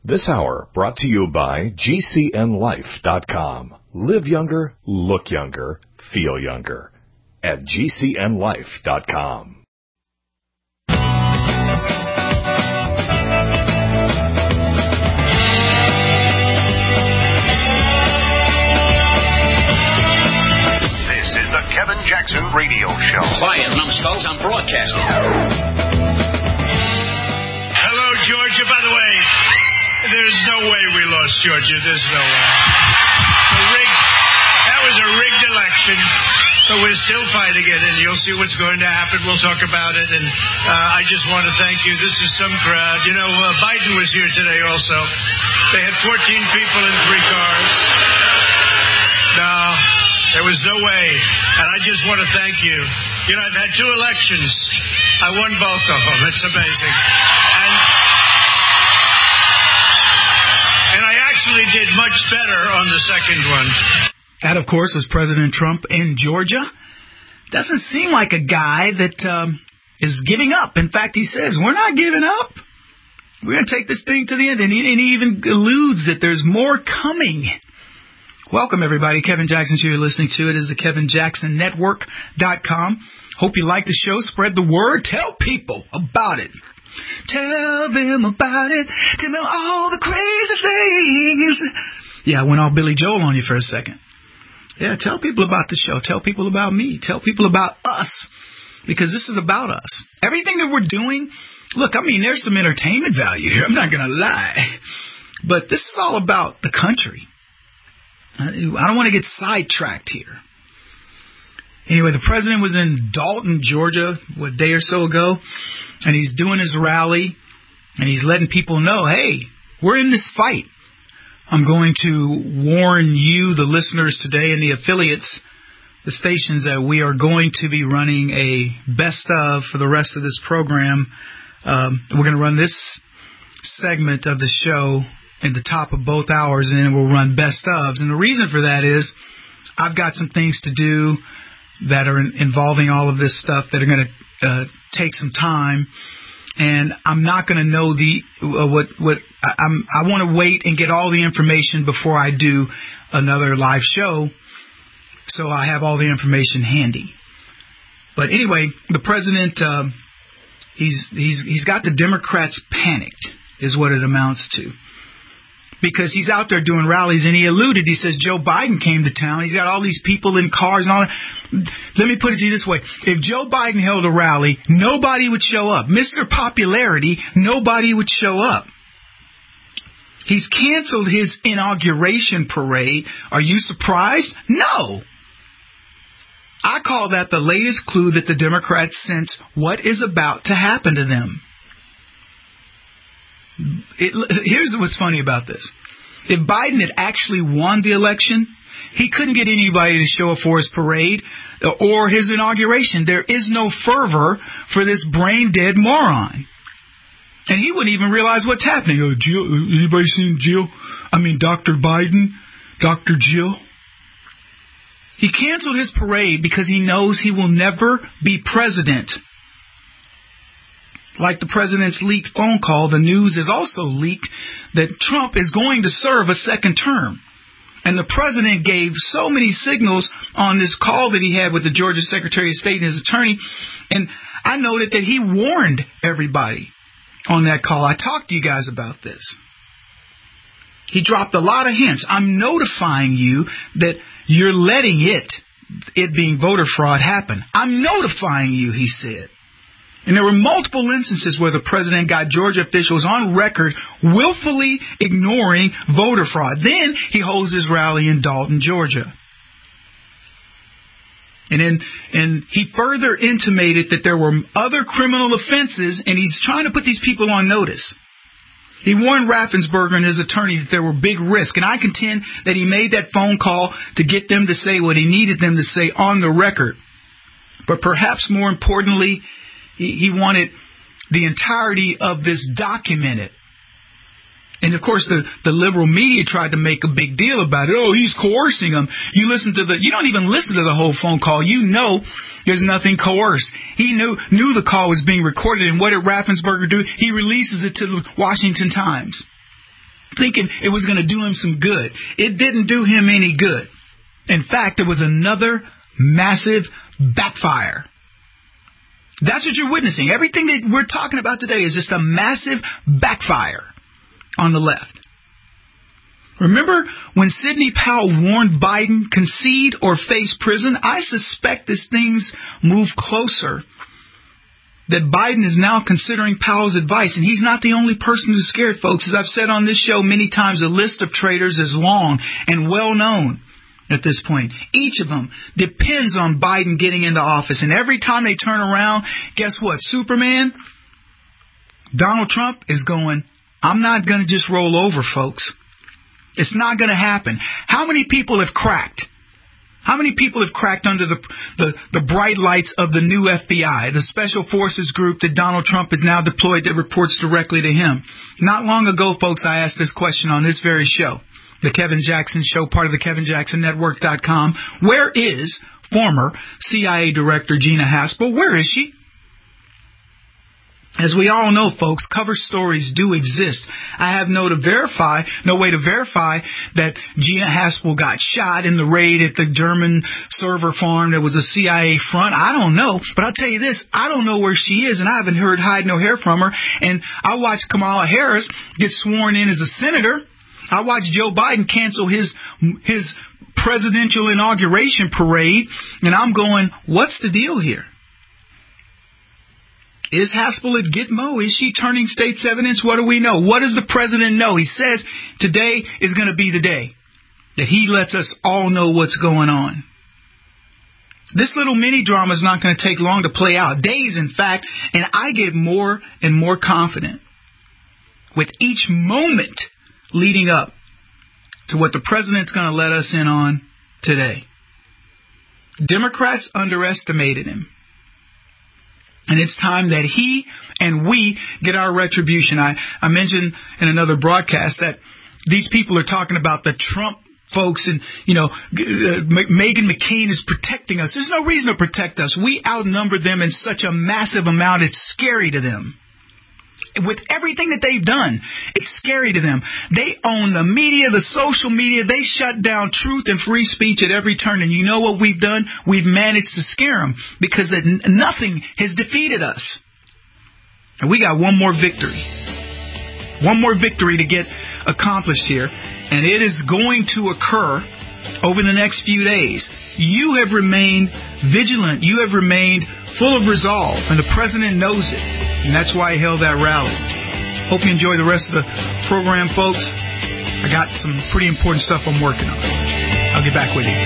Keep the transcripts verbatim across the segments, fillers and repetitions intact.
This hour brought to you by G C N life dot com. Live younger, look younger, feel younger at G C N life dot com. This is the Kevin Jackson Radio Show. Quiet, numbskulls, I'm broadcasting. Hello, Georgia. By the way, there's no way we lost Georgia. There's no way. A rigged, that was a rigged election, but we're still fighting it, and you'll see what's going to happen. We'll talk about it, and uh, I just want to thank you. This is some crowd. You know, uh, Biden was here today also. They had fourteen people in three cars. No, there was no way, and I just want to thank you. You know, I've had two elections. I won both of them. It's amazing. And... And I actually did much better on the second one. That, of course, was President Trump in Georgia. Doesn't seem like a guy that um, is giving up. In fact, he says, we're not giving up. We're going to take this thing to the end. And he, and he even alludes that there's more coming. Welcome, everybody. Kevin Jackson Show. You're listening to it is the Kevin Jackson Network dot com. Hope you like the show. Spread the word. Tell people about it. Tell them about it. Tell them all the crazy things. Yeah, I went all Billy Joel on you for a second. Yeah, tell people about the show. Tell people about me. Tell people about us. Because this is about us. Everything that we're doing, look, I mean, there's some entertainment value here. I'm not going to lie. But this is all about the country. I don't want to get sidetracked here. Anyway, the president was in Dalton, Georgia, what, a day or so ago, and he's doing his rally, and he's letting people know, hey, we're in this fight. I'm going to warn you, the listeners today, and the affiliates, the stations, that we are going to be running a best of for the rest of this program. Um, we're going to run this segment of the show at the top of both hours, and then we'll run best ofs. And the reason for that is I've got some things to do that are in, involving all of this stuff that are going to uh, take some time, and I'm not going to know the uh, what what I, I'm. I want to wait and get all the information before I do another live show, so I have all the information handy. But anyway, the president uh, he's he's he's got the Democrats panicked, is what it amounts to. Because he's out there doing rallies, and he alluded, he says Joe Biden came to town. He's got all these people in cars and all that. Let me put it to you this way. If Joe Biden held a rally, nobody would show up. Mister Popularity, nobody would show up. He's canceled his inauguration parade. Are you surprised? No. I call that the latest clue that the Democrats sense what is about to happen to them. It, here's what's funny about this. If Biden had actually won the election, he couldn't get anybody to show up for his parade or his inauguration. There is no fervor for this brain-dead moron. And he wouldn't even realize what's happening. Oh, Jill, anybody seen Jill? I mean, Doctor Biden? Doctor Jill? He canceled his parade because he knows he will never be president. Like the president's leaked phone call, the news is also leaked that Trump is going to serve a second term. And the president gave so many signals on this call that he had with the Georgia Secretary of State and his attorney. And I noted that he warned everybody on that call. I talked to you guys about this. He dropped a lot of hints. I'm notifying you that you're letting it, it being voter fraud, happen. I'm notifying you, he said. And there were multiple instances where the president got Georgia officials on record willfully ignoring voter fraud. Then he holds his rally in Dalton, Georgia. And then, and he further intimated that there were other criminal offenses, and he's trying to put these people on notice. He warned Raffensperger and his attorney that there were big risks, and I contend that he made that phone call to get them to say what he needed them to say on the record. But perhaps more importantly, he wanted the entirety of this documented. And, of course, the, the liberal media tried to make a big deal about it. Oh, he's coercing them. You listen to the, you don't even listen to the whole phone call. You know there's nothing coerced. He knew knew the call was being recorded. And what did Raffensperger do? He releases it to the Washington Times. thinking it was going to do him some good. It didn't do him any good. In fact, it was another massive backfire. That's what you're witnessing. Everything that we're talking about today is just a massive backfire on the left. Remember when Sidney Powell warned Biden, concede or face prison? I suspect as things move closer that Biden is now considering Powell's advice. And he's not the only person who's scared, folks. As I've said on this show many times, the list of traitors is long and well known at this point. Each of them depends on Biden getting into office. And every time they turn around, guess what? Superman, Donald Trump, is going, I'm not going to just roll over, folks. It's not going to happen. How many people have cracked? How many people have cracked under the, the, the bright lights of the new F B I, the Special Forces group that Donald Trump has now deployed that reports directly to him? Not long ago, folks, I asked this question on this very show, the Kevin Jackson Show, part of the Kevin Jackson Network dot com. Where is former C I A Director Gina Haspel? Where is she? As we all know, folks, cover stories do exist. I have no to verify, no way to verify that Gina Haspel got shot in the raid at the German server farm that was a C I A front. I don't know, but I'll tell you this, I don't know where she is, and I haven't heard hide no hair from her. And I watched Kamala Harris get sworn in as a senator. I watched Joe Biden cancel his his presidential inauguration parade, and I'm going, what's the deal here? Is Haspel at Gitmo? Is she turning state's evidence? What do we know? What does the president know? He says today is going to be the day that he lets us all know what's going on. This little mini drama is not going to take long to play out. Days, in fact, and I get more and more confident with each moment leading up to what the president's going to let us in on today. Democrats underestimated him. And it's time that he and we get our retribution. I, I mentioned in another broadcast that these people are talking about the Trump folks and, you know, uh, Meghan McCain is protecting us. There's no reason to protect us. We outnumber them in such a massive amount, it's scary to them. With everything that they've done, it's scary to them. They own the media, the social media. They shut down truth and free speech at every turn. And you know what we've done? We've managed to scare them because it, nothing has defeated us. And we got one more victory. One more victory to get accomplished here. And it is going to occur over the next few days. You have remained vigilant. You have remained full of resolve. And the president knows it. And that's why he held that rally. Hope you enjoy the rest of the program, folks. I got some pretty important stuff I'm working on. I'll get back with you.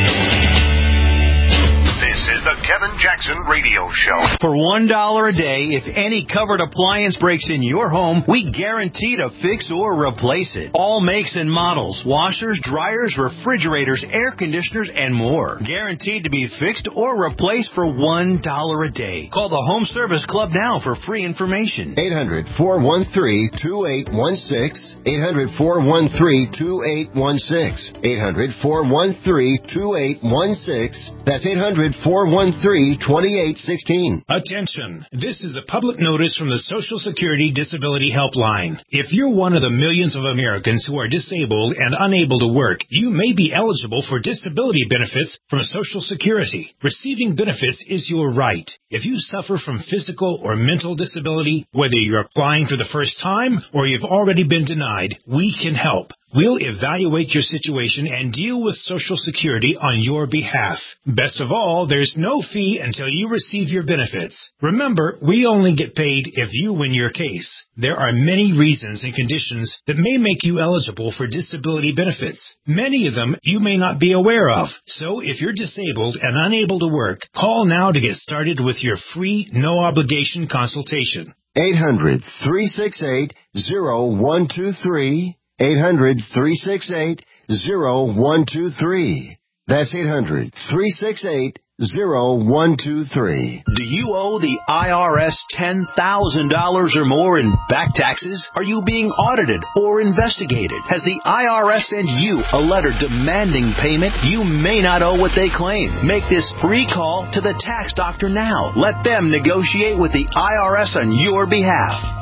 This is the Kevin Jackson Radio Show. For one dollar a day, if any covered appliance breaks in your home, we guarantee to fix or replace it. All makes and models, washers, dryers, refrigerators, air conditioners, and more. Guaranteed to be fixed or replaced for one dollar a day. Call the Home Service Club now for free information. eight hundred, four one three, two eight one six. eight hundred, four one three, two eight one six. eight hundred, four one three, two eight one six. That's eight hundred, four one three, two eight one six. Attention. This is a public notice from the Social Security Disability Helpline. If you're one of the millions of Americans who are disabled and unable to work, you may be eligible for disability benefits from Social Security. Receiving benefits is your right. If you suffer from physical or mental disability, whether you're applying for the first time or you've already been denied, we can help. We'll evaluate your situation and deal with Social Security on your behalf. Best of all, there's no fee until you receive your benefits. Remember, we only get paid if you win your case. There are many reasons and conditions that may make you eligible for disability benefits. Many of them you may not be aware of. So if you're disabled and unable to work, call now to get started with your free, no-obligation consultation. eight hundred, three six eight, zero one two three. eight hundred, three six eight, zero one two three. That's eight hundred, three six eight, zero one two three. Do you owe the I R S ten thousand dollars or more in back taxes? Are you being audited or investigated? Has the I R S sent you a letter demanding payment? You may not owe what they claim. Make this free call to the tax doctor now. Let them negotiate with the I R S on your behalf.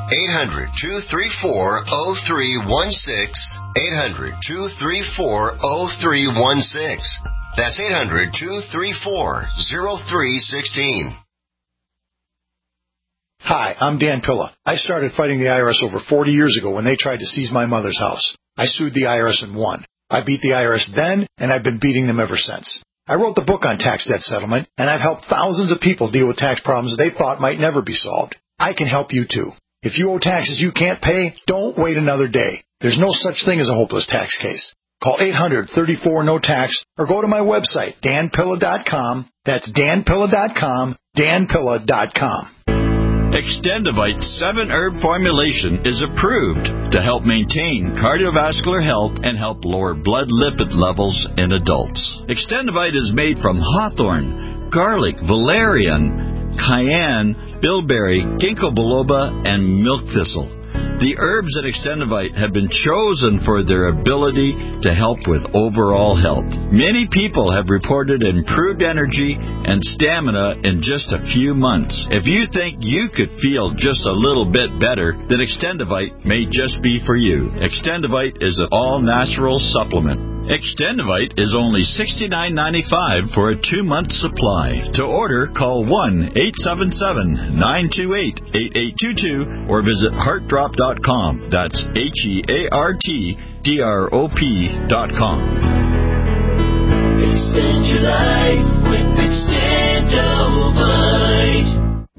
eight hundred, two three four, oh three one six. eight hundred, two three four, oh three one six. That's eight hundred, two three four, oh three one six. Hi, I'm Dan Pilla. I started fighting the I R S over forty years ago when they tried to seize my mother's house. I sued the I R S and won. I beat the I R S then, and I've been beating them ever since. I wrote the book on tax debt settlement, and I've helped thousands of people deal with tax problems they thought might never be solved. I can help you too. If you owe taxes you can't pay, don't wait another day. There's no such thing as a hopeless tax case. Call eight hundred, thirty-four, no tax or go to my website, dan pilla dot com. That's dan pilla dot com, dan pilla dot com. Extendivite seven herb formulation is approved to help maintain cardiovascular health and help lower blood lipid levels in adults. Extendivite is made from hawthorn, garlic, valerian, cayenne, bilberry, ginkgo biloba, and milk thistle. The herbs in Extendivite have been chosen for their ability to help with overall health. Many people have reported improved energy and stamina in just a few months. If you think you could feel just a little bit better, then Extendivite may just be for you. Extendivite is an all-natural supplement. Extendivite is only sixty-nine ninety-five for a two-month supply. To order, call one eight seven seven, nine two eight, eight eight two two or visit heart drop dot com. That's H E A R T D R O P dot com. Extend your life with Extendivite.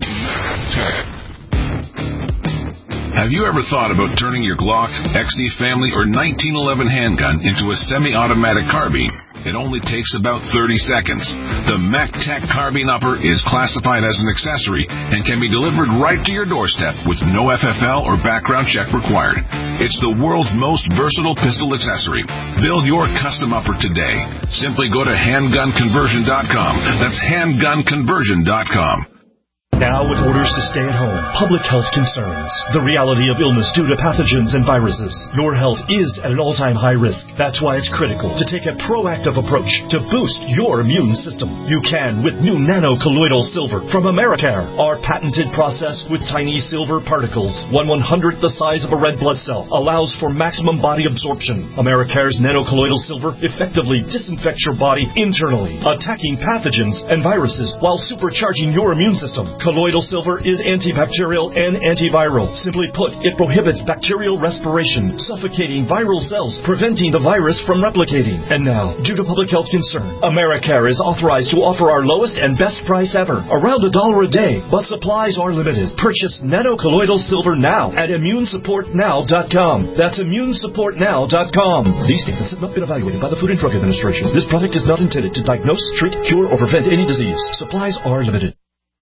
Have you ever thought about turning your Glock, X D Family, or nineteen eleven handgun into a semi-automatic carbine? It only takes about thirty seconds. The MacTac Carbine Upper is classified as an accessory and can be delivered right to your doorstep with no F F L or background check required. It's the world's most versatile pistol accessory. Build your custom upper today. Simply go to handgun conversion dot com. That's handgun conversion dot com. Now with orders to stay at home, public health concerns, the reality of illness due to pathogens and viruses, your health is at an all-time high risk. That's why it's critical to take a proactive approach to boost your immune system. You can with new nano-colloidal silver from Americare. Our patented process with tiny silver particles, one one-hundredth the size of a red blood cell, allows for maximum body absorption. Americare's nano-colloidal silver effectively disinfects your body internally, attacking pathogens and viruses while supercharging your immune system. Colloidal silver is antibacterial and antiviral. Simply put, it prohibits bacterial respiration, suffocating viral cells, preventing the virus from replicating. And now, due to public health concern, Americare is authorized to offer our lowest and best price ever, around a dollar a day, but supplies are limited. Purchase nano-colloidal silver now at immune support now dot com. That's immune support now dot com. These statements have not been evaluated by the Food and Drug Administration. This product is not intended to diagnose, treat, cure, or prevent any disease. Supplies are limited.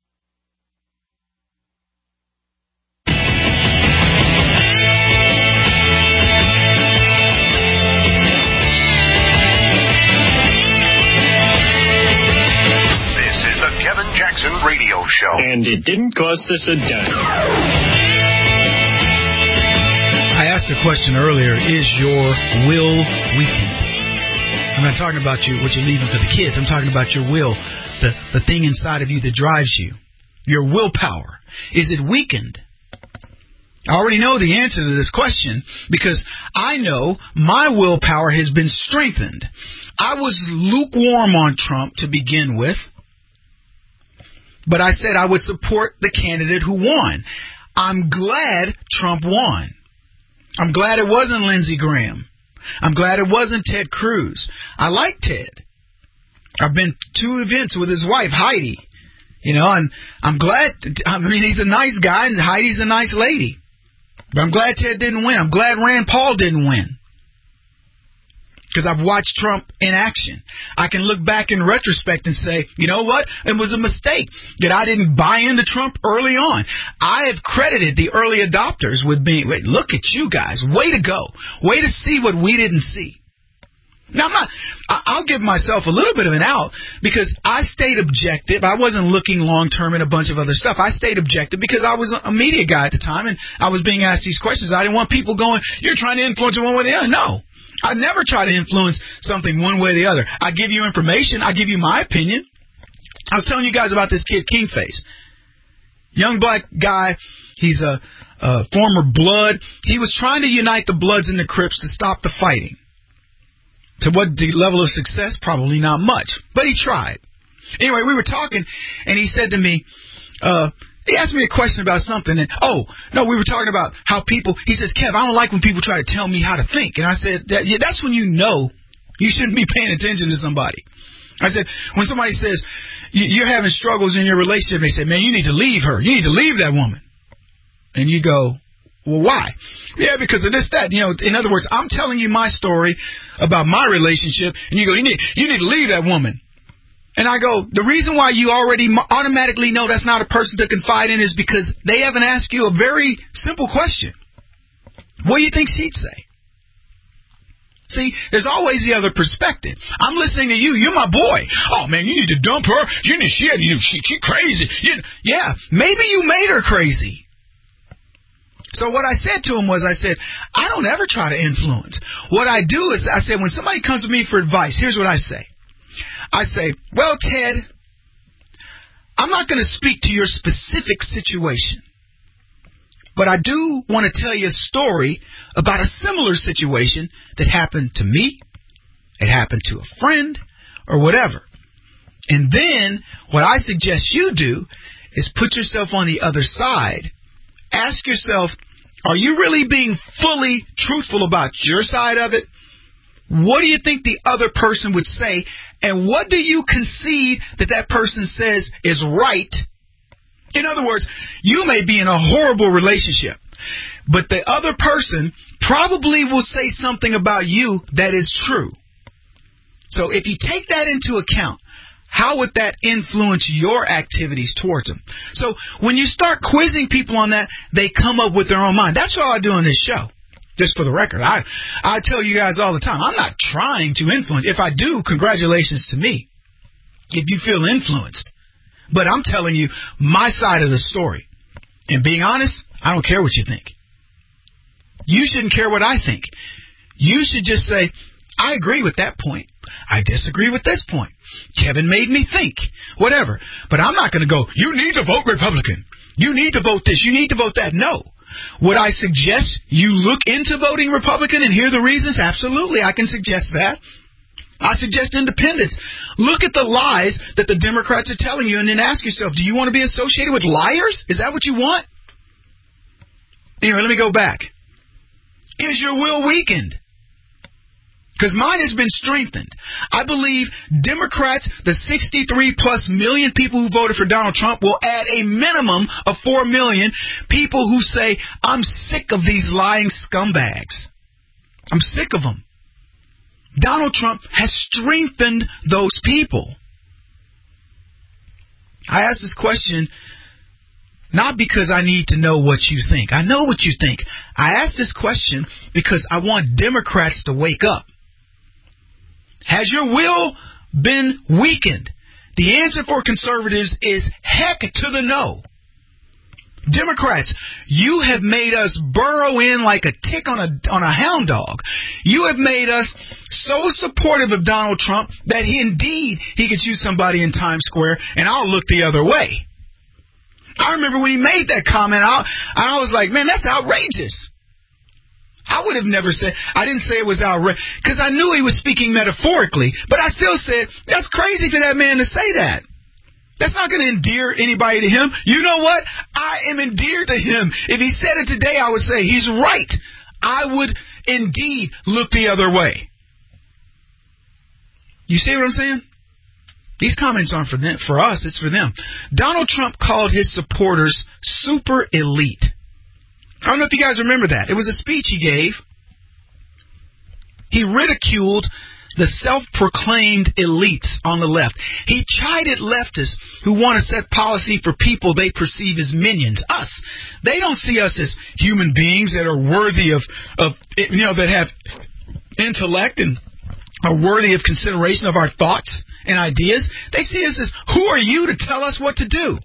Radio show. And it didn't cost us a dime. I asked a question earlier, is your will weakened? I'm not talking about you, what you're leaving for the kids. I'm talking about your will, the, the thing inside of you that drives you. Your willpower. Is it weakened? I already know the answer to this question because I know my willpower has been strengthened. I was lukewarm on Trump to begin with. But I said I would support the candidate who won. I'm glad Trump won. I'm glad it wasn't Lindsey Graham. I'm glad it wasn't Ted Cruz. I like Ted. I've been to two events with his wife, Heidi. You know, and I'm glad, I mean, he's a nice guy and Heidi's a nice lady. But I'm glad Ted didn't win. I'm glad Rand Paul didn't win. Because I've watched Trump in action. I can look back in retrospect and say, you know what? It was a mistake that I didn't buy into Trump early on. I have credited the early adopters with being, wait, look at you guys. Way to go. Way to see what we didn't see. Now, I'm not, I'll give myself a little bit of an out because I stayed objective. I wasn't looking long-term at a bunch of other stuff. I stayed objective because I was a media guy at the time and I was being asked these questions. I didn't want people going, you're trying to influence one way or the other. No. I never try to influence something one way or the other. I give you information. I give you my opinion. I was telling you guys about this kid, Kingface. Young black guy. He's a uh, former Blood. He was trying to unite the Bloods and the Crips to stop the fighting. To what level of success? Probably not much, but he tried. Anyway, we were talking, and he said to me, uh, he asked me a question about something, and, oh, no, we were talking about how people, he says, Kev, I don't like when people try to tell me how to think. And I said, that, yeah, that's when you know you shouldn't be paying attention to somebody. I said, when somebody says, you're having struggles in your relationship, they say, man, you need to leave her. You need to leave that woman. And you go, well, why? Yeah, because of this, that. You know, in other words, I'm telling you my story about my relationship, and you go, you need, you need to leave that woman. And I go, the reason why you already automatically know that's not a person to confide in is because they haven't asked you a very simple question. What do you think she'd say? See, there's always the other perspective. I'm listening to you. You're my boy. Oh, man, you need to dump her. You need, she, she, she crazy. You, yeah, maybe you made her crazy. So what I said to him was, I said, I don't ever try to influence. What I do is, I said, when somebody comes to me for advice, here's what I say. I say, well, Ted, I'm not going to speak to your specific situation, but I do want to tell you a story about a similar situation that happened to me, it happened to a friend, or whatever. And then what I suggest you do is put yourself on the other side. Ask yourself, are you really being fully truthful about your side of it? What do you think the other person would say? And what do you concede that that person says is right? In other words, you may be in a horrible relationship, but the other person probably will say something about you that is true. So if you take that into account, how would that influence your activities towards them? So when you start quizzing people on that, they come up with their own mind. That's what I do on this show. Just for the record, I I tell you guys all the time, I'm not trying to influence. If I do, congratulations to me, if you feel influenced. But I'm telling you my side of the story. And being honest, I don't care what you think. You shouldn't care what I think. You should just say, I agree with that point. I disagree with this point. Kevin made me think. Whatever. But I'm not going to go, you need to vote Republican. You need to vote this. You need to vote that. No. Would I suggest you look into voting Republican and hear the reasons? Absolutely, I can suggest that. I suggest independence. Look at the lies that the Democrats are telling you and then ask yourself, do you want to be associated with liars? Is that what you want? Anyway, let me go back. Is your will weakened? Because mine has been strengthened. I believe Democrats, the sixty-three plus million people who voted for Donald Trump, will add a minimum of four million people who say, I'm sick of these lying scumbags. I'm sick of them. Donald Trump has strengthened those people. I asked this question not because I need to know what you think. I know what you think. I asked this question because I want Democrats to wake up. Has your will been weakened? The answer for conservatives is heck to the no. Democrats, you have made us burrow in like a tick on a on a hound dog. You have made us so supportive of Donald Trump that he indeed he could shoot somebody in Times Square and I'll look the other way. I remember when he made that comment, I, I was like, man, that's outrageous. I would have never said, I didn't say it was outrageous, because I knew he was speaking metaphorically, but I still said, that's crazy for that man to say that. That's not going to endear anybody to him. You know what? I am endeared to him. If he said it today, I would say, he's right. I would indeed look the other way. You see what I'm saying? These comments aren't for them, for us, it's for them. Donald Trump called his supporters super elite. I don't know if you guys remember that. It was a speech he gave. He ridiculed the self-proclaimed elites on the left. He chided leftists who want to set policy for people they perceive as minions, us. They don't see us as human beings that are worthy of, of you know, that have intellect and are worthy of consideration of our thoughts and ideas. They see us as, who are you to tell us what to do?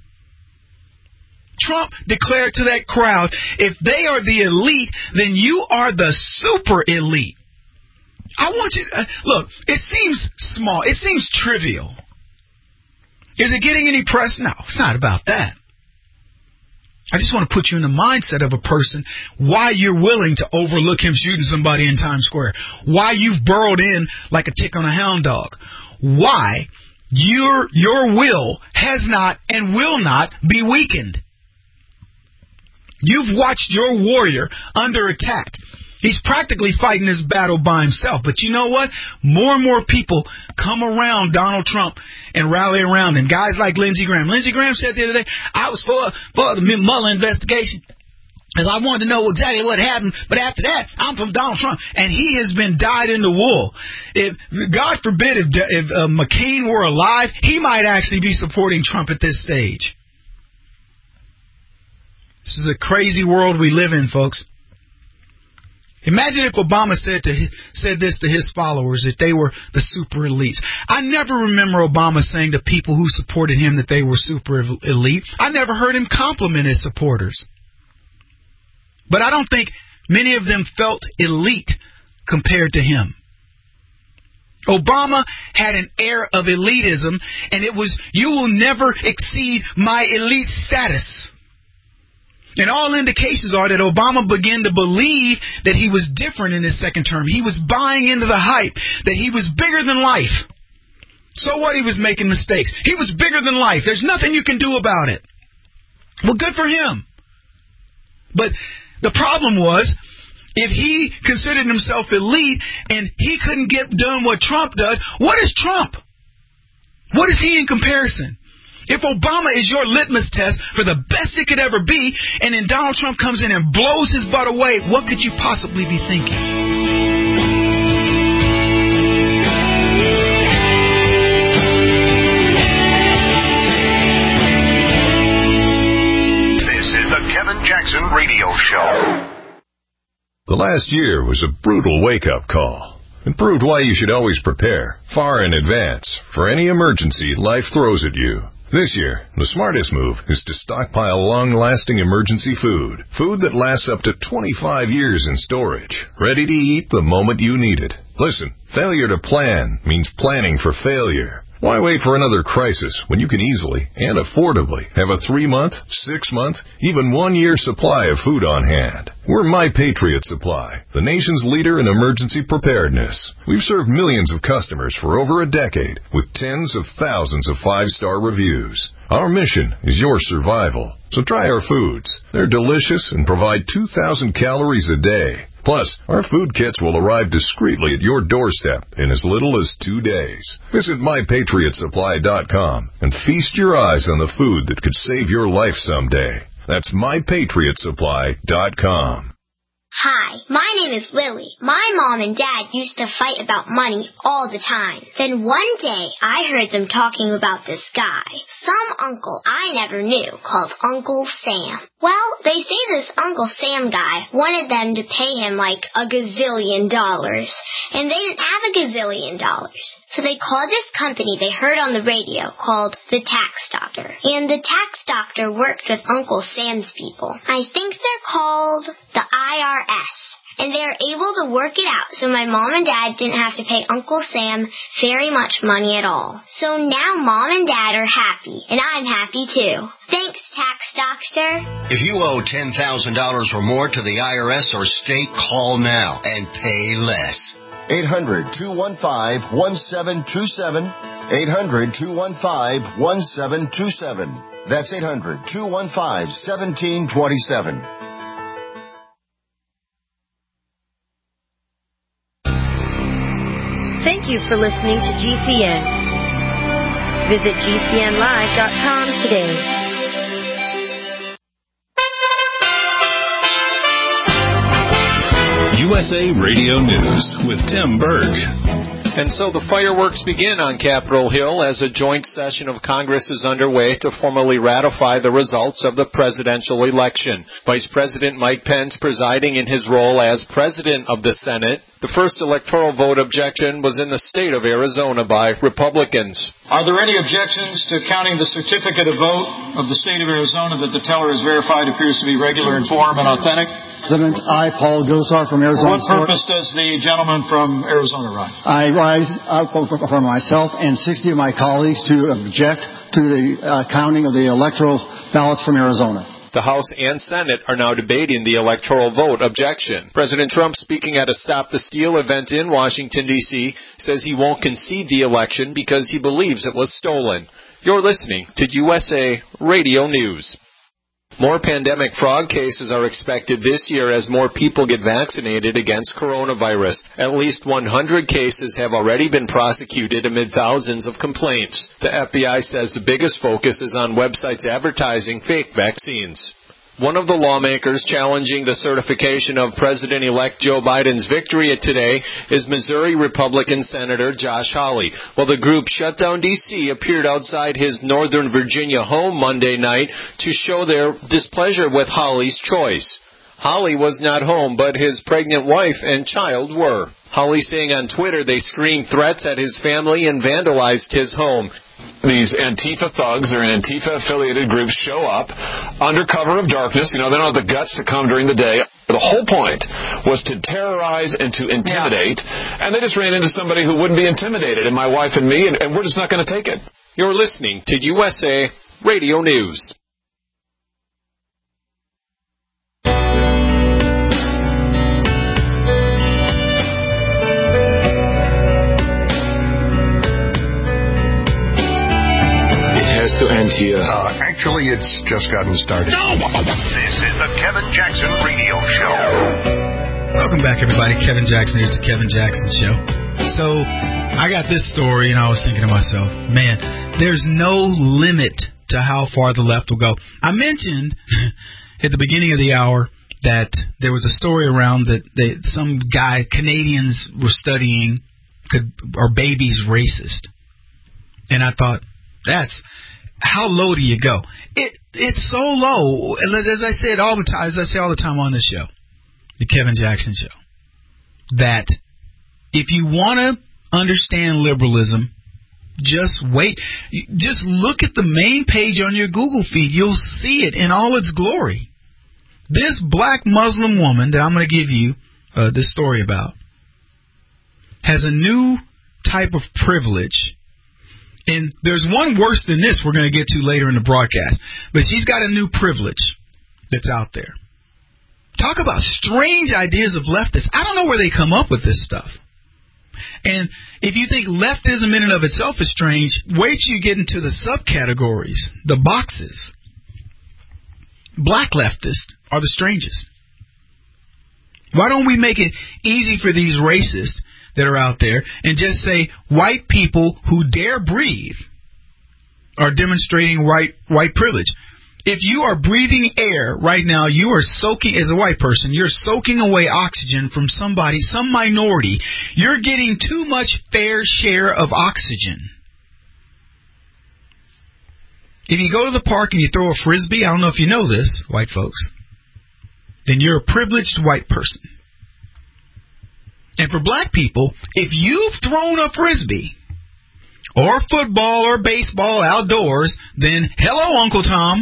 Trump declared to that crowd, if they are the elite, then you are the super elite. I want you to, uh, look, it seems small. It seems trivial. Is it getting any press? No, it's not about that. I just want to put you in the mindset of a person, why you're willing to overlook him shooting somebody in Times Square, why you've burrowed in like a tick on a hound dog, why your your will has not and will not be weakened. You've watched your warrior under attack. He's practically fighting this battle by himself. But you know what? More and more people come around Donald Trump and rally around him. Guys like Lindsey Graham. Lindsey Graham said the other day, I was for, for the Mueller investigation because I wanted to know exactly what happened. But after that, I'm from Donald Trump. And he has been dyed in the wool. If God forbid if, if uh, McCain were alive, he might actually be supporting Trump at this stage. This is a crazy world we live in, folks. Imagine if Obama said to said this to his followers, that they were the super elites. I never remember Obama saying to people who supported him that they were super elite. I never heard him compliment his supporters. But I don't think many of them felt elite compared to him. Obama had an air of elitism, and it was, you will never exceed my elite status. And all indications are that Obama began to believe that he was different in his second term. He was buying into the hype that he was bigger than life. So what? He was making mistakes. He was bigger than life. There's nothing you can do about it. Well, good for him. But the problem was, if he considered himself elite and he couldn't get done what Trump does, what is Trump? What is he in comparison? If Obama is your litmus test for the best it could ever be, and then Donald Trump comes in and blows his butt away, what could you possibly be thinking? This is the Kevin Jackson Radio Show. The last year was a brutal wake-up call. It proved why you should always prepare, far in advance, for any emergency life throws at you. This year, the smartest move is to stockpile long-lasting emergency food. Food that lasts up to twenty-five years in storage, ready to eat the moment you need it. Listen, failure to plan means planning for failure. Why wait for another crisis when you can easily and affordably have a three-month, six-month, even one-year supply of food on hand? We're My Patriot Supply, the nation's leader in emergency preparedness. We've served millions of customers for over a decade with tens of thousands of five-star reviews. Our mission is your survival. So try our foods. They're delicious and provide two thousand calories a day. Plus, our food kits will arrive discreetly at your doorstep in as little as two days. Visit my patriot supply dot com and feast your eyes on the food that could save your life someday. That's my patriot supply dot com. Hi, my name is Lily. My mom and dad used to fight about money all the time. Then one day, I heard them talking about this guy, some uncle I never knew, called Uncle Sam. Well, they say this Uncle Sam guy wanted them to pay him like a gazillion dollars, and they didn't have a gazillion dollars. So they called this company they heard on the radio called the Tax Doctor. And the Tax Doctor worked with Uncle Sam's people. I think they're called the I R S. And they were able to work it out so my mom and dad didn't have to pay Uncle Sam very much money at all. So now mom and dad are happy, and I'm happy too. Thanks, Tax Doctor. If you owe ten thousand dollars or more to the I R S or state, call now and pay less. eight hundred, two one five, one seven two seven. eight hundred, two one five, one seven two seven. That's eight hundred, two one five, one seven two seven. Thank you for listening to G C N. Visit G C N live dot com today. U S A Radio News with Tim Berg. And so the fireworks begin on Capitol Hill as a joint session of Congress is underway to formally ratify the results of the presidential election. Vice President Mike Pence presiding in his role as President of the Senate. The first electoral vote objection was in the state of Arizona by Republicans. Are there any objections to counting the certificate of vote of the state of Arizona that the teller has verified appears to be regular in form and authentic? President, I, Paul Gosar from Arizona. For what purpose does the gentleman from Arizona rise? I rise up for myself and sixty of my colleagues to object to the uh, counting of the electoral ballots from Arizona. The House and Senate are now debating the electoral vote objection. President Trump, speaking at a Stop the Steal event in Washington, D C, says he won't concede the election because he believes it was stolen. You're listening to U S A Radio News. More pandemic fraud cases are expected this year as more people get vaccinated against coronavirus. At least one hundred cases have already been prosecuted amid thousands of complaints. The F B I says the biggest focus is on websites advertising fake vaccines. One of the lawmakers challenging the certification of President-elect Joe Biden's victory today is Missouri Republican Senator Josh Hawley. While the group Shutdown D C appeared outside his Northern Virginia home Monday night to show their displeasure with Hawley's choice. Hawley was not home, but his pregnant wife and child were. Hawley saying on Twitter they screamed threats at his family and vandalized his home. These Antifa thugs or Antifa-affiliated groups show up under cover of darkness. You know, they don't have the guts to come during the day. The whole point was to terrorize and to intimidate, yeah. and they just ran into somebody who wouldn't be intimidated, and my wife and me, and, and we're just not going to take it. You're listening to U S A Radio News. To end here. Uh, actually, it's just gotten started. No! This is the Kevin Jackson Radio Show. Welcome back, everybody. Kevin Jackson here. It's the Kevin Jackson Show. So, I got this story, and I was thinking to myself, man, there's no limit to how far the left will go. I mentioned at the beginning of the hour that there was a story around that they, some guy, Canadians were studying, could, are babies racist? And I thought, that's... how low do you go? It it's so low. As I said all the time, as I say all the time on this show, the Kevin Jackson Show, that if you want to understand liberalism, just wait. Just look at the main page on your Google feed. You'll see it in all its glory. This black Muslim woman that I'm going to give you uh, this story about has a new type of privilege. And there's one worse than this we're going to get to later in the broadcast. But she's got a new privilege that's out there. Talk about strange ideas of leftists. I don't know where they come up with this stuff. And if you think leftism in and of itself is strange, wait till you get into the subcategories, the boxes. Black leftists are the strangest. Why don't we make it easy for these racists that are out there and just say white people who dare breathe are demonstrating white white privilege? If you are breathing air right now, you are soaking, as a white person, you're soaking away oxygen from somebody, some minority. You're getting too much fair share of oxygen. If you go to the park and you throw a frisbee, I don't know if you know this, white folks, then you're a privileged white person. And for black people, if you've thrown a frisbee or football or baseball outdoors, then hello, Uncle Tom.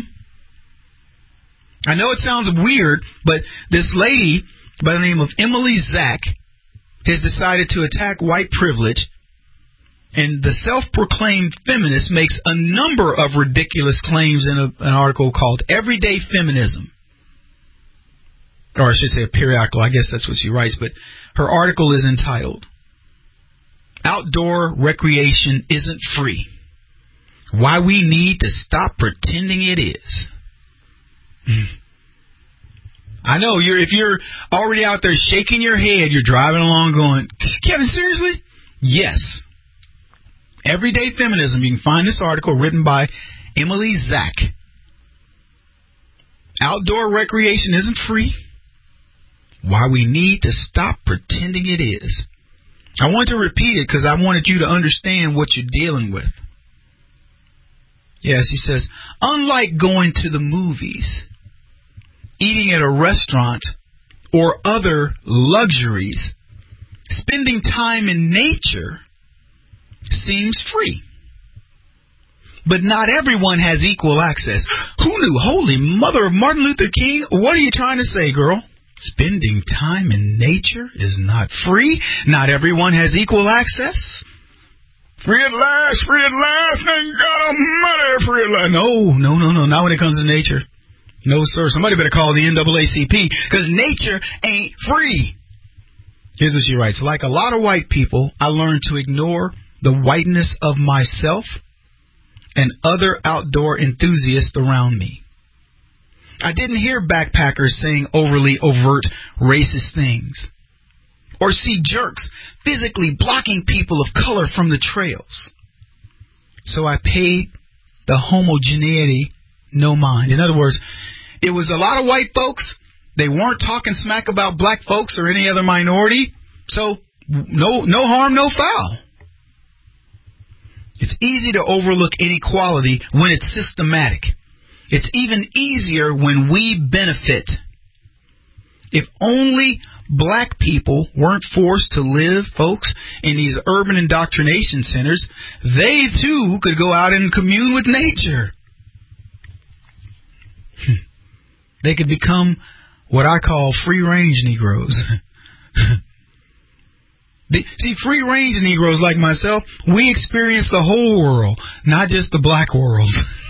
I know it sounds weird, but this lady by the name of Emily Zach has decided to attack white privilege, and the self-proclaimed feminist makes a number of ridiculous claims in a, an article called Everyday Feminism. Or I should say a periodical. I guess that's what she writes, but her article is entitled, Outdoor Recreation Isn't Free. Why We Need to Stop Pretending It Is. I know, you're if you're already out there shaking your head, you're driving along going, Kevin, seriously? Yes. Everyday Feminism. You can find this article written by Emily Zach. Outdoor recreation isn't free. Why we need to stop pretending it is. I want to repeat it because I wanted you to understand what you're dealing with. Yes, he says, unlike going to the movies, eating at a restaurant, or other luxuries, spending time in nature seems free. But not everyone has equal access. Who knew? Holy mother of Martin Luther King, what are you trying to say, girl? Spending time in nature is not free. Not everyone has equal access. Free at last, free at last, thank God Almighty, free at last. No, no, no, no, not when it comes to nature. No, sir. Somebody better call the N double A C P because nature ain't free. Here's what she writes. Like a lot of white people, I learned to ignore the whiteness of myself and other outdoor enthusiasts around me. I didn't hear backpackers saying overly overt racist things or see jerks physically blocking people of color from the trails. So I paid the homogeneity no mind. In other words, it was a lot of white folks. They weren't talking smack about black folks or any other minority. So no, no harm, no foul. It's easy to overlook inequality when it's systematic. It's even easier when we benefit. If only black people weren't forced to live, folks, in these urban indoctrination centers, they too could go out and commune with nature. They could become what I call free-range Negroes. See, free-range Negroes like myself, we experience the whole world, not just the black world.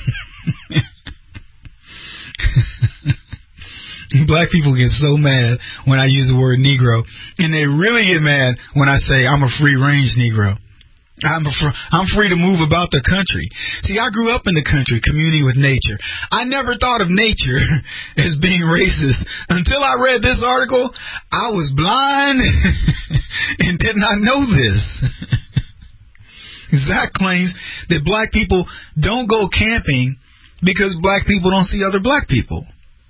Black people get so mad when I use the word Negro, and they really get mad when I say I'm a free-range Negro. I'm, a fr- I'm free to move about the country. See, I grew up in the country, communing with nature. I never thought of nature as being racist until I read this article. I was blind and did not know this. Zach claims that black people don't go camping because black people don't see other black people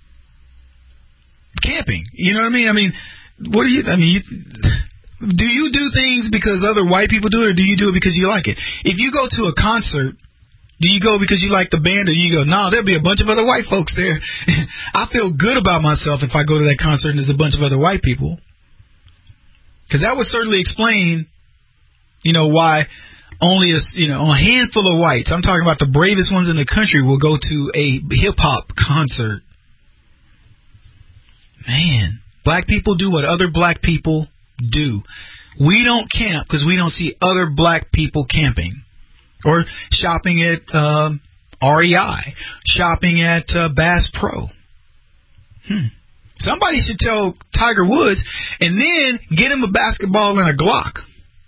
camping. You know what I mean? I mean, what do you? I mean. You, Do you do things because other white people do it, or do you do it because you like it? If you go to a concert, do you go because you like the band, or you go, no, there'll be a bunch of other white folks there. I feel good about myself if I go to that concert and there's a bunch of other white people. Because that would certainly explain, you know, why only a, you know, a handful of whites, I'm talking about the bravest ones in the country, will go to a hip-hop concert. Man, black people do what other black people do. We don't camp because we don't see other black people camping or shopping at uh, R E I, shopping at uh, Bass Pro. Hmm. Somebody should tell Tiger Woods and then get him a basketball and a Glock.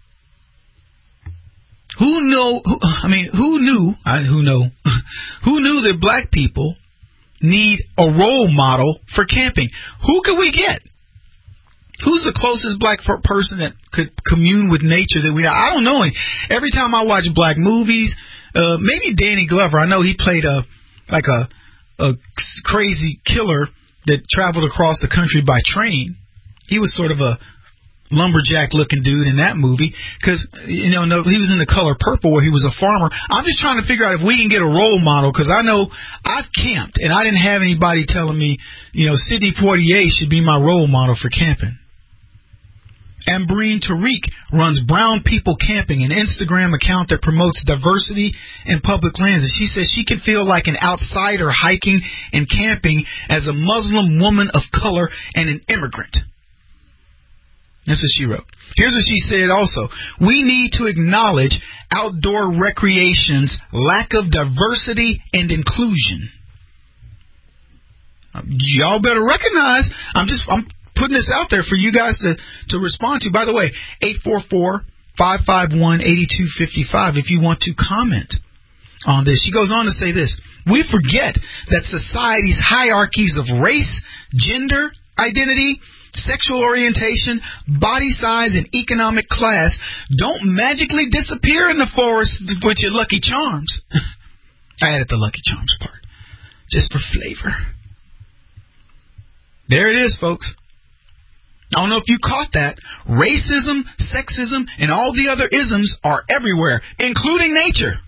Who know? Who, I mean, who knew? I, who know? Who knew that black people need a role model for camping? Who could we get? Who's the closest black person that could commune with nature that we are? I don't know. Every time I watch black movies, uh, maybe Danny Glover. I know he played a like a a crazy killer that traveled across the country by train. He was sort of a lumberjack-looking dude in that movie because, you know, no, he was in The Color Purple where he was a farmer. I'm just trying to figure out if we can get a role model because I know I've camped and I didn't have anybody telling me, you know, Sidney Poitier should be my role model for camping. Ambreen Tariq runs Brown People Camping, an Instagram account that promotes diversity in public lands. And she says she can feel like an outsider hiking and camping as a Muslim woman of color and an immigrant. That's what she wrote. Here's what she said also. We need to acknowledge outdoor recreation's lack of diversity and inclusion. Y'all better recognize, I'm just, I'm putting this out there for you guys to, to respond to. By the way, eight four four, five five one, eight two five five if you want to comment on this. She goes on to say this. We forget that society's hierarchies of race, gender, identity, sexual orientation, body size, and economic class don't magically disappear in the forest with your Lucky Charms. I added the Lucky Charms part just for flavor. There it is, folks. I don't know if you caught that. Racism, sexism, and all the other isms are everywhere, including nature.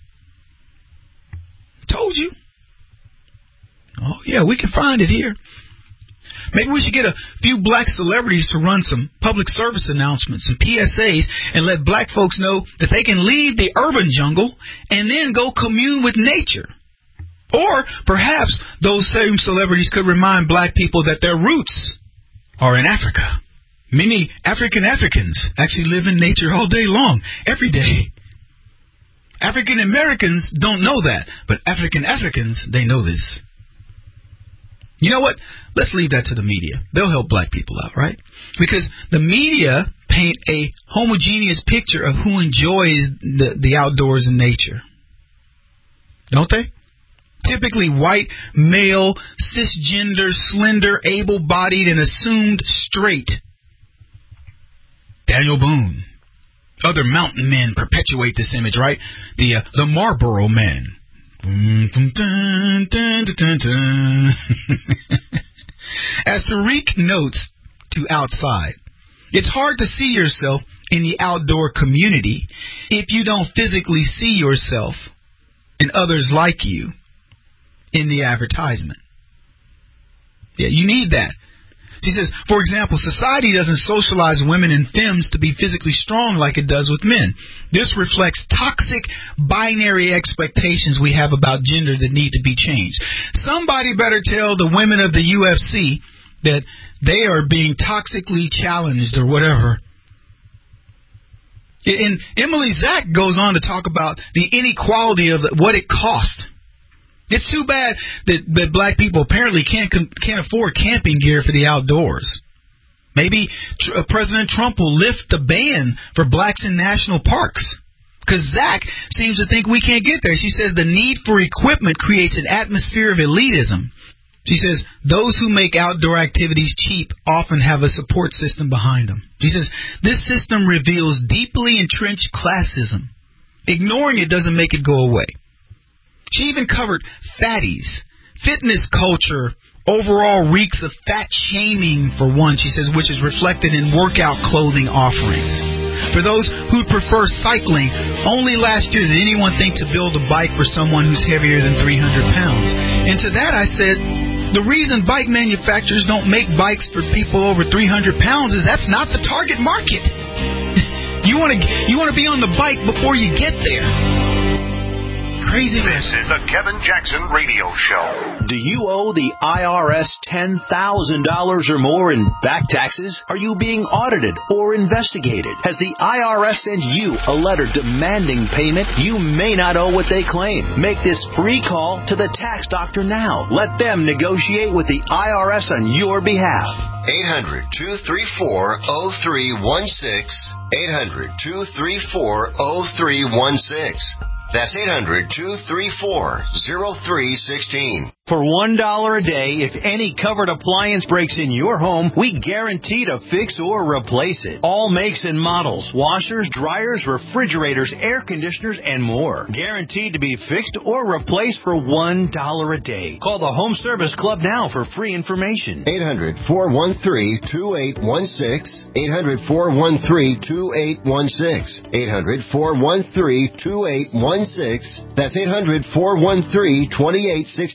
Told you. Oh, yeah, we can find it here. Maybe we should get a few black celebrities to run some public service announcements and P S As and let black folks know that they can leave the urban jungle and then go commune with nature. Or perhaps those same celebrities could remind black people that their roots are in Africa. Many African Africans actually live in nature all day long, every day. African Americans don't know that, but African Africans, they know this. You know what? Let's leave that to the media. They'll help black people out, right? Because the media paint a homogeneous picture of who enjoys the, the outdoors and nature. Don't they? Typically white, male, cisgender, slender, able-bodied, and assumed straight. Daniel Boone. Other mountain men perpetuate this image, right? The uh, the Marlboro men. As Tariq notes to Outside, it's hard to see yourself in the outdoor community if you don't physically see yourself and others like you in the advertisement. Yeah, you need that. She says, for example, society doesn't socialize women and femmes to be physically strong like it does with men. This reflects toxic binary expectations we have about gender that need to be changed. Somebody better tell the women of the U F C that they are being toxically challenged or whatever. And Emily Zach goes on to talk about the inequality of what it costs. It's too bad that, that black people apparently can't can't afford camping gear for the outdoors. Maybe tr- President Trump will lift the ban for blacks in national parks. Because Zach seems to think we can't get there. She says the need for equipment creates an atmosphere of elitism. She says those who make outdoor activities cheap often have a support system behind them. She says this system reveals deeply entrenched classism. Ignoring it doesn't make it go away. She even covered fatties, fitness culture, overall reeks of fat shaming for one, she says, which is reflected in workout clothing offerings. For those who prefer cycling, only last year did anyone think to build a bike for someone who's heavier than three hundred pounds. And to that I said, the reason bike manufacturers don't make bikes for people over three hundred pounds is that's not the target market. You want to you want to be on the bike before you get there. Crazy. This is the Kevin Jackson Radio Show. Do you owe the I R S ten thousand dollars or more in back taxes? Are you being audited or investigated? Has the I R S sent you a letter demanding payment? You may not owe what they claim. Make this free call to the tax doctor now. Let them negotiate with the I R S on your behalf. eight hundred, two three four, oh three one six. eight hundred, two three four, oh three one six. That's eight hundred, two three four, oh three one six. For one dollar a day, if any covered appliance breaks in your home, we guarantee to fix or replace it. All makes and models, washers, dryers, refrigerators, air conditioners, and more. Guaranteed to be fixed or replaced for one dollar a day. Call the Home Service Club now for free information. eight hundred, four one three, two eight one six. eight hundred, four one three, two eight one six. eight hundred, four one three, two eight one six. That's eight hundred, four one three, two eight one six.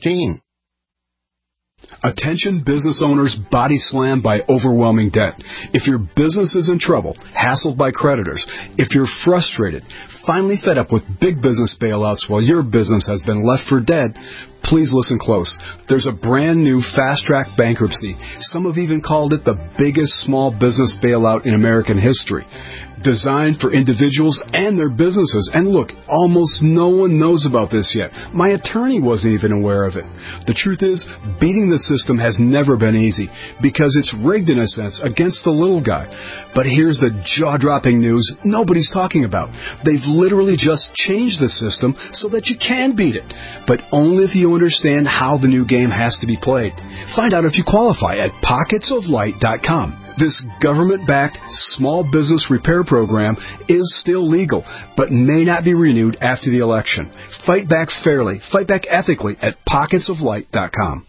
Attention business owners body slammed by overwhelming debt. If your business is in trouble, hassled by creditors, if you're frustrated, finally fed up with big business bailouts while your business has been left for dead, please listen close. There's a brand new fast-track bankruptcy. Some have even called it the biggest small business bailout in American history. Designed for individuals and their businesses. And look, almost no one knows about this yet. My attorney wasn't even aware of it. The truth is, beating the system has never been easy because it's rigged in a sense against the little guy. But here's the jaw-dropping news nobody's talking about. They've literally just changed the system so that you can beat it. But only if you understand how the new game has to be played. Find out if you qualify at pockets of light dot com. This government-backed small business repair program is still legal, but may not be renewed after the election. Fight back fairly, fight back ethically at pockets of light dot com.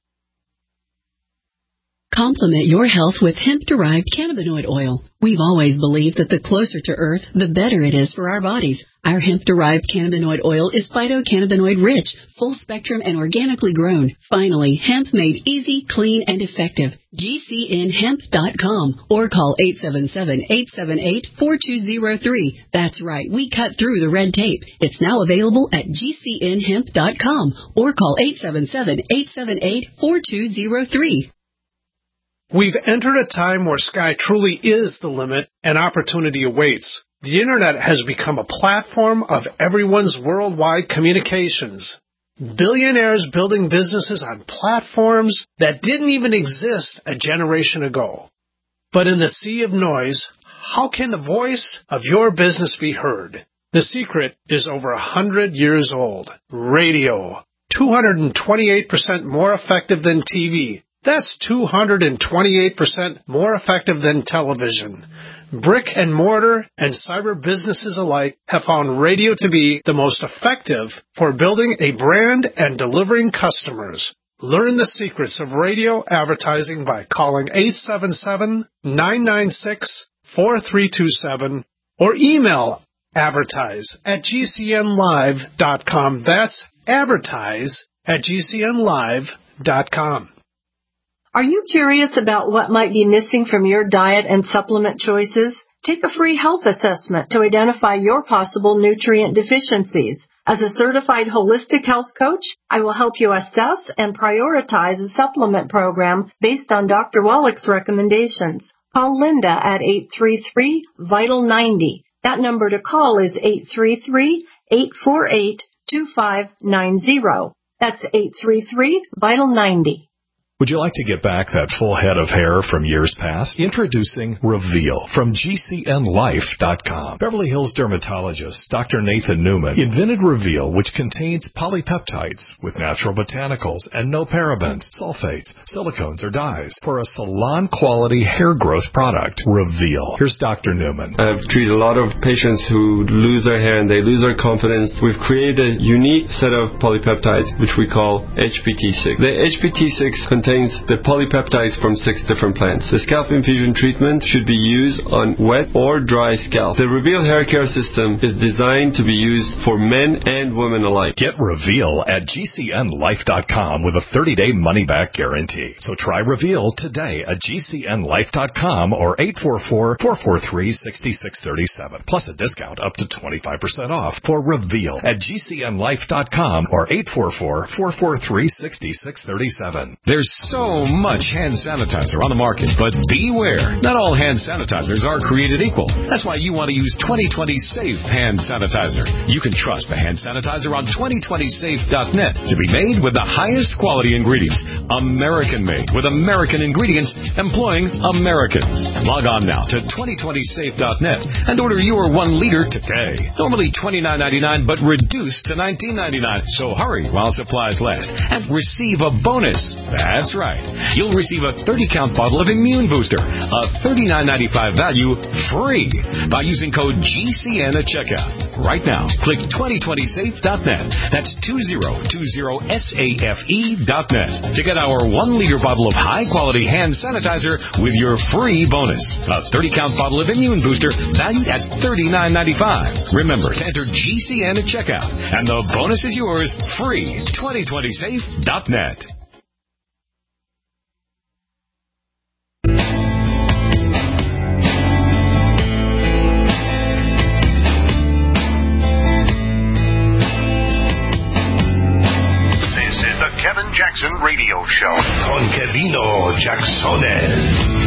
Complement your health with hemp-derived cannabinoid oil. We've always believed that the closer to Earth, the better it is for our bodies. Our hemp-derived cannabinoid oil is phytocannabinoid-rich, full-spectrum, and organically grown. Finally, hemp made easy, clean, and effective. G C N hemp dot com or call eight seven seven, eight seven eight, four two zero three. That's right, we cut through the red tape. It's now available at G C N hemp dot com or call eight seven seven, eight seven eight, four two zero three. We've entered a time where sky truly is the limit and opportunity awaits. The Internet has become a platform of everyone's worldwide communications. Billionaires building businesses on platforms that didn't even exist a generation ago. But in the sea of noise, how can the voice of your business be heard? The secret is over a hundred years old. Radio. two hundred twenty-eight percent more effective than T V. That's two hundred twenty-eight percent more effective than television. Brick and mortar and cyber businesses alike have found radio to be the most effective for building a brand and delivering customers. Learn the secrets of radio advertising by calling eight seven seven, nine nine six, four three two seven or email advertise at g c n live dot com. That's advertise at g c n live dot com. Are you curious about what might be missing from your diet and supplement choices? Take a free health assessment to identify your possible nutrient deficiencies. As a certified holistic health coach, I will help you assess and prioritize a supplement program based on Doctor Wallach's recommendations. Call Linda at eight three three, vital ninety. That number to call is eight three three, eight four eight, two five nine zero. That's eight three three, vital ninety. Would you like to get back that full head of hair from years past? Introducing Reveal from G C N life dot com. Beverly Hills dermatologist Doctor Nathan Newman invented Reveal, which contains polypeptides with natural botanicals and no parabens, sulfates, silicones, or dyes for a salon-quality hair growth product. Reveal. Here's Doctor Newman. I've treated a lot of patients who lose their hair and they lose their confidence. We've created a unique set of polypeptides, which we call H P T six. The H P T six contains the polypeptides from six different plants. The scalp infusion treatment should be used on wet or dry scalp. The Reveal hair care system is designed to be used for men and women alike. Get Reveal at G C N life dot com with a thirty-day money-back guarantee. So try Reveal today at G C N life dot com or eight four four, four four three, six six three seven. Plus a discount up to twenty-five percent off for Reveal at G C N life dot com or eight four four, four four three, six six three seven. There's so much hand sanitizer on the market, but beware. Not all hand sanitizers are created equal. That's why you want to use twenty twenty Safe hand sanitizer. You can trust the hand sanitizer on twenty twenty safe dot net to be made with the highest quality ingredients. American made with American ingredients employing Americans. Log on now to twenty twenty safe dot net and order your one liter today. Normally twenty-nine ninety-nine, but reduced to nineteen ninety-nine. So hurry while supplies last and receive a bonus. That's right. You'll receive a thirty count bottle of Immune Booster, a thirty-nine ninety-five value, free by using code G C N at checkout. Right now, click twenty twenty safe dot net. That's two zero two zero safe dot net to get our one liter bottle of high-quality hand sanitizer with your free bonus. A thirty count bottle of Immune Booster valued at thirty-nine ninety-five. Remember to enter G C N at checkout, and the bonus is yours free. twenty twenty safe dot net. Kevin Jackson Radio Show. Con Kevino Jacksones.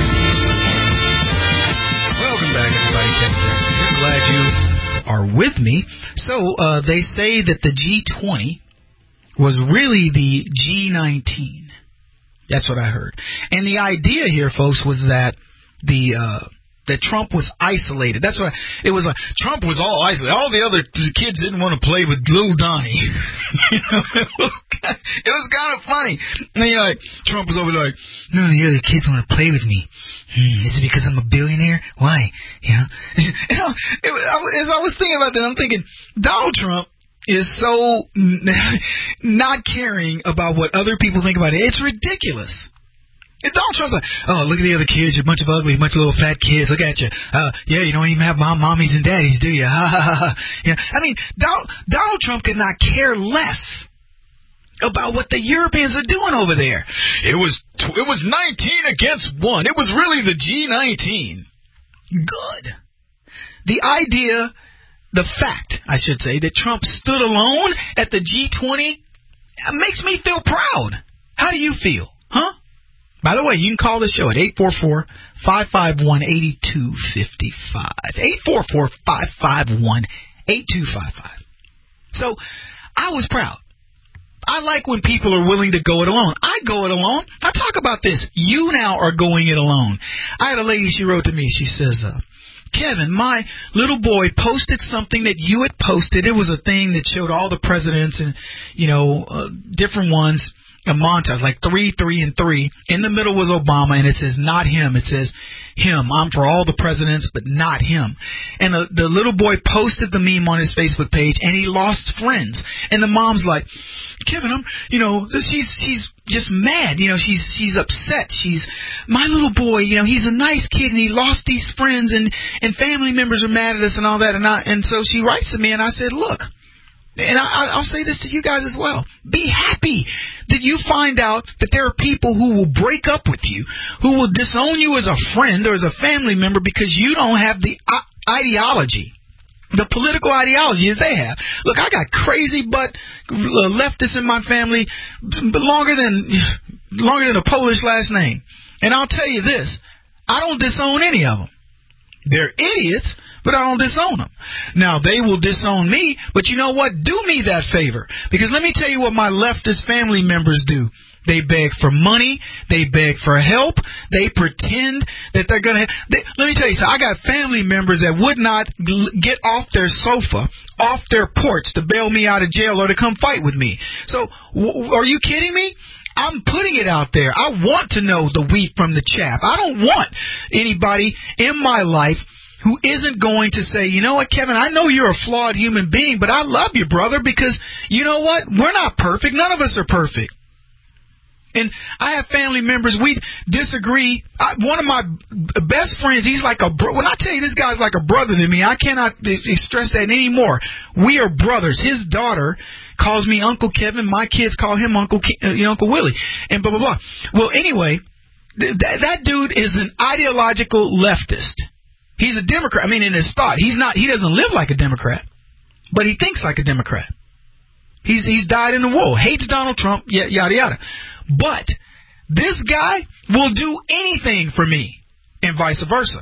Welcome back, everybody. Kevin Jackson here. Glad you are with me. So, uh, they say that the G twenty was really the G nineteen. That's what I heard. And the idea here, folks, was that the... Uh, that Trump was isolated. That's why it was like Trump was all isolated. All the other kids didn't want to play with little Donnie. You know, it was kind of, it was kind of funny. And you know, like Trump was over there like, no, the other kids want to play with me. Hmm, is it because I'm a billionaire? Why? You know, you know it, I, as I was thinking about that, I'm thinking Donald Trump is so not caring about what other people think about it. It's ridiculous. Donald Trump's like, oh, look at the other kids. You're a bunch of ugly, bunch of little fat kids. Look at you. Uh, yeah, you don't even have mom, mommies and daddies, do you? Ha, ha, ha. Yeah. I mean, Donald, Donald Trump could not care less about what the Europeans are doing over there. It was it was nineteen against one. It was really the G nineteen. Good. The idea, the fact, I should say, that Trump stood alone at the G twenty makes me feel proud. How do you feel? Huh? By the way, you can call the show at eight four four, five five one, eight two five five. eight four four, five five one, eight two five five. So, I was proud. I like when people are willing to go it alone. I go it alone. I talk about this. You now are going it alone. I had a lady, she wrote to me. She says, uh, Kevin, my little boy posted something that you had posted. It was a thing that showed all the presidents and, you know, uh, different ones, a montage, like three, three, and three. In the middle was Obama, and it says not him. It says him. I'm for all the presidents, but not him. And the, the little boy posted the meme on his Facebook page, and he lost friends. And the mom's like, Kevin, I'm, you know, she's she's just mad. You know, she's she's upset. She's my little boy. You know, he's a nice kid, and he lost these friends, and and family members are mad at us and all that. And I and so she writes to me, and I said, look. And I, I'll say this to you guys as well. Be happy that you find out that there are people who will break up with you, who will disown you as a friend or as a family member because you don't have the ideology, the political ideology that they have. Look, I got crazy butt leftists in my family longer than longer than a Polish last name. And I'll tell you this, I don't disown any of them. They're idiots, but I don't disown them. Now, they will disown me, but you know what? Do me that favor. Because let me tell you what my leftist family members do. They beg for money. They beg for help. They pretend that they're going to... They, let me tell you something. I got family members that would not get off their sofa, off their porch to bail me out of jail or to come fight with me. So, w- are you kidding me? I'm putting it out there. I want to know the wheat from the chaff. I don't want anybody in my life who isn't going to say, you know what, Kevin, I know you're a flawed human being, but I love you, brother, because you know what? We're not perfect. None of us are perfect. And I have family members, we disagree. I, one of my best friends, he's like a bro. When I tell you this guy's like a brother to me, I cannot stress that anymore. We are brothers. His daughter calls me Uncle Kevin. My kids call him Uncle Ke- uh, Uncle Willie. And blah, blah, blah. Well, anyway, th- that dude is an ideological leftist. He's a Democrat. I mean, in his thought. He's not. He doesn't live like a Democrat, but he thinks like a Democrat. He's he's died in the wool. Hates Donald Trump, yada, yada. But this guy will do anything for me and vice versa.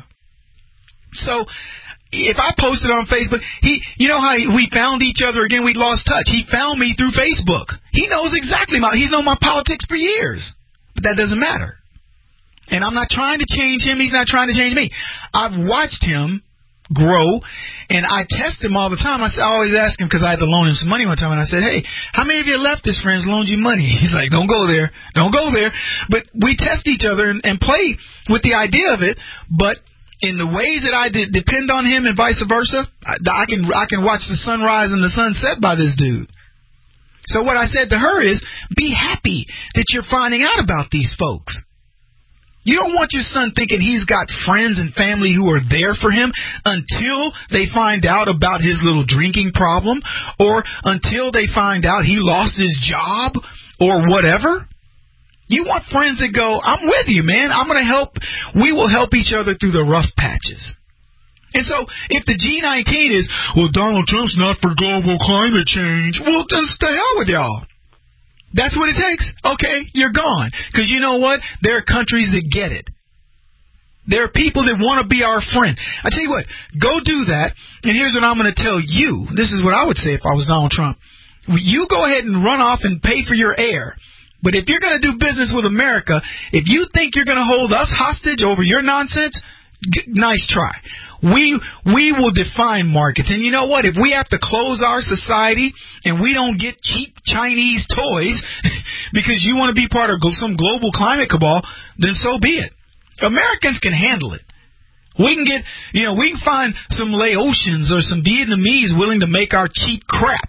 So if I posted on Facebook, he, you know how we found each other again, we lost touch. He found me through Facebook. He knows exactly my, he's known my politics for years. But that doesn't matter. And I'm not trying to change him. He's not trying to change me. I've watched him grow, and I test him all the time. I, I always ask him, because I had to loan him some money one time, and I said, hey, how many of your leftist friends loaned you money? He's like, don't go there. Don't go there. But we test each other and, and play with the idea of it, but in the ways that I did, depend on him and vice versa, I, I can I can watch the sunrise and the sunset by this dude. So what I said to her is, be happy that you're finding out about these folks. You don't want your son thinking he's got friends and family who are there for him until they find out about his little drinking problem, or until they find out he lost his job or whatever. You want friends that go, I'm with you, man. I'm going to help. We will help each other through the rough patches. And so if the G nineteen is, well, Donald Trump's not for global climate change, well, then stay hell with y'all. That's what it takes? Okay, you're gone. Because you know what? There are countries that get it. There are people that want to be our friend. I tell you what, go do that, and here's what I'm going to tell you. This is what I would say if I was Donald Trump. You go ahead and run off and pay for your air. But if you're going to do business with America, if you think you're going to hold us hostage over your nonsense, g- nice try. We we will define markets. And you know what? If we have to close our society and we don't get cheap Chinese toys because you want to be part of some global climate cabal, then so be it. Americans can handle it. We can get, you know, we can find some Laotians or some Vietnamese willing to make our cheap crap.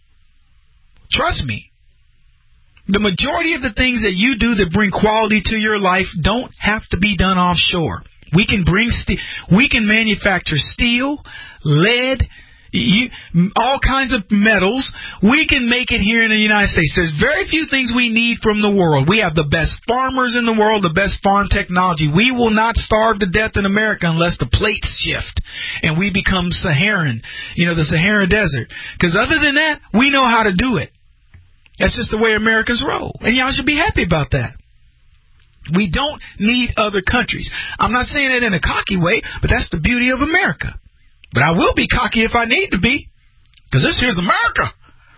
Trust me. The majority of the things that you do that bring quality to your life don't have to be done offshore. We can bring steel. We can manufacture steel, lead, you, all kinds of metals. We can make it here in the United States. There's very few things we need from the world. We have the best farmers in the world, the best farm technology. We will not starve to death in America unless the plates shift and we become Saharan, you know, the Sahara Desert. Because other than that, we know how to do it. That's just the way Americans roll. And y'all should be happy about that. We don't need other countries. I'm not saying it in a cocky way, but that's the beauty of America. But I will be cocky if I need to be, because this here's America.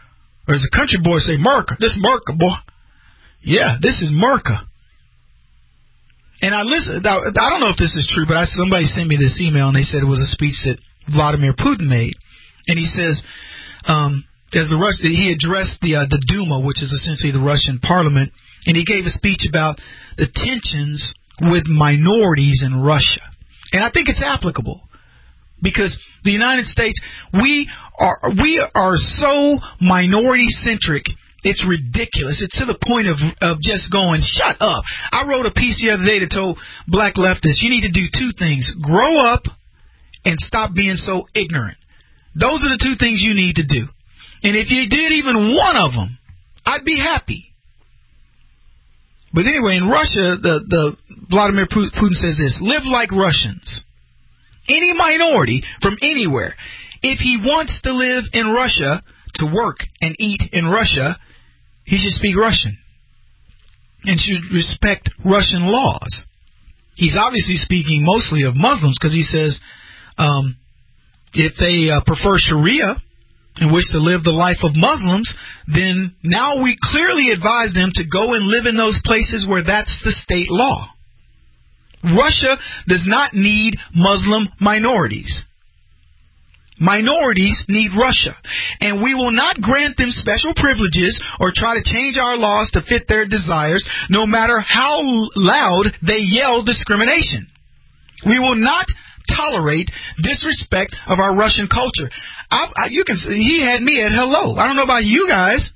Or as a country boy say, Merca. This Merca, boy. Yeah, this is Merca. And I listened. I, I don't know if this is true, but I, somebody sent me this email, and they said it was a speech that Vladimir Putin made. And he says, um, as the Rus- he addressed the uh, the Duma, which is essentially the Russian parliament, and he gave a speech about the tensions with minorities in Russia. And I think it's applicable because the United States, we are we are so minority-centric. It's ridiculous. It's to the point of of just going, shut up. I wrote a piece the other day that told black leftists, you need to do two things. Grow up and stop being so ignorant. Those are the two things you need to do. And if you did even one of them, I'd be happy. But anyway, in Russia, the, the Vladimir Putin says this, live like Russians. Any minority from anywhere, if he wants to live in Russia, to work and eat in Russia, he should speak Russian and should respect Russian laws. He's obviously speaking mostly of Muslims because he says um, if they uh, prefer Sharia and wish to live the life of Muslims, then now we clearly advise them to go and live in those places where that's the state law. Russia does not need Muslim minorities. Minorities need Russia, and we will not grant them special privileges or try to change our laws to fit their desires, no matter how loud they yell discrimination. We will not tolerate disrespect of our Russian culture. I, I, you can he had me at hello. I don't know about you guys.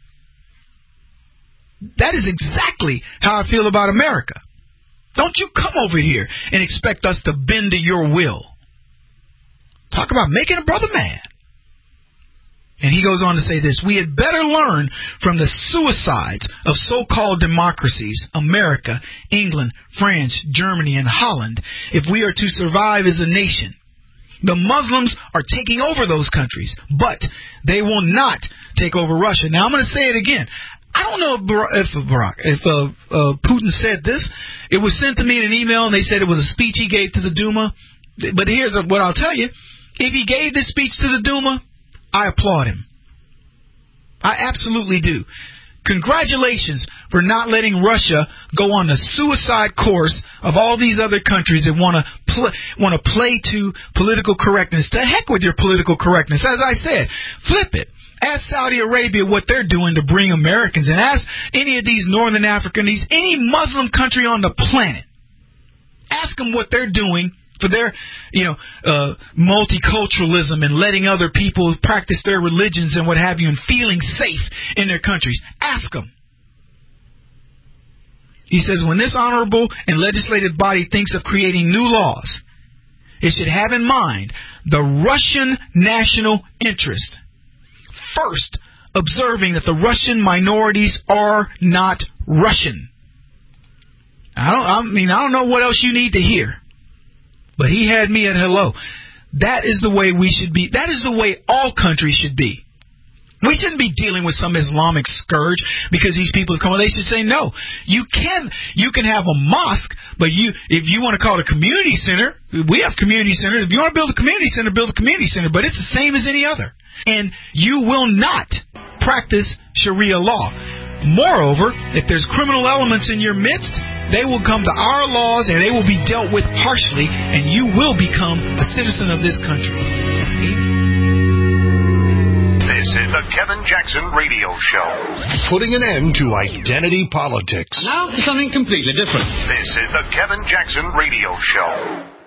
That is exactly how I feel about America. Don't you come over here and expect us to bend to your will. Talk about making a brother mad. And he goes on to say this, we had better learn from the suicides of so-called democracies, America, England, France, Germany, and Holland, if we are to survive as a nation. The Muslims are taking over those countries, but they will not take over Russia. Now, I'm going to say it again. I don't know if Barack, if, Barack, if uh, uh, Putin said this. It was sent to me in an email, and they said it was a speech he gave to the Duma. But here's what I'll tell you. If he gave this speech to the Duma, I applaud him. I absolutely do. Congratulations for not letting Russia go on the suicide course of all these other countries that want to pl- want to play to political correctness. To heck with your political correctness. As I said, flip it. Ask Saudi Arabia what they're doing to bring Americans, and ask any of these Northern African, these any Muslim country on the planet. Ask them what they're doing for their, you know, uh, multiculturalism and letting other people practice their religions and what have you and feeling safe in their countries. Ask them. He says, when this honorable and legislative body thinks of creating new laws, it should have in mind the Russian national interest. First, observing that the Russian minorities are not Russian. I don't, I mean, I don't know what else you need to hear. But he had me at hello. That is the way we should be. That is the way all countries should be. We shouldn't be dealing with some Islamic scourge because these people come. They should say no. You can you can have a mosque, but you if you want to call it a community center, we have community centers. If you want to build a community center, build a community center. But it's the same as any other. And you will not practice Sharia law. Moreover, if there's criminal elements in your midst, they will come to our laws and they will be dealt with harshly, and you will become a citizen of this country. This is the Kevin Jackson Radio Show. Putting an end to identity politics. Now for something completely different. This is the Kevin Jackson Radio Show.